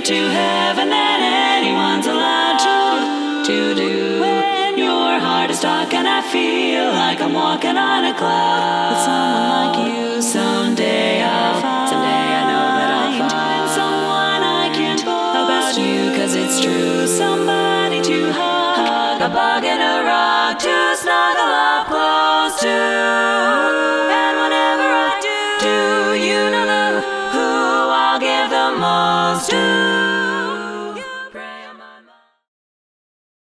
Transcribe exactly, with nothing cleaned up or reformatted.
to heaven than anyone's allowed to, to do. When your heart is dark and I feel like I'm walking on a cloud with someone like you, someday I'll find, someday I know that I'll find someone I can boast about you, cause it's true. Somebody to hug, a bug and a rock to snuggle up close to. And whenever I do, do you know the who I'll give the most to?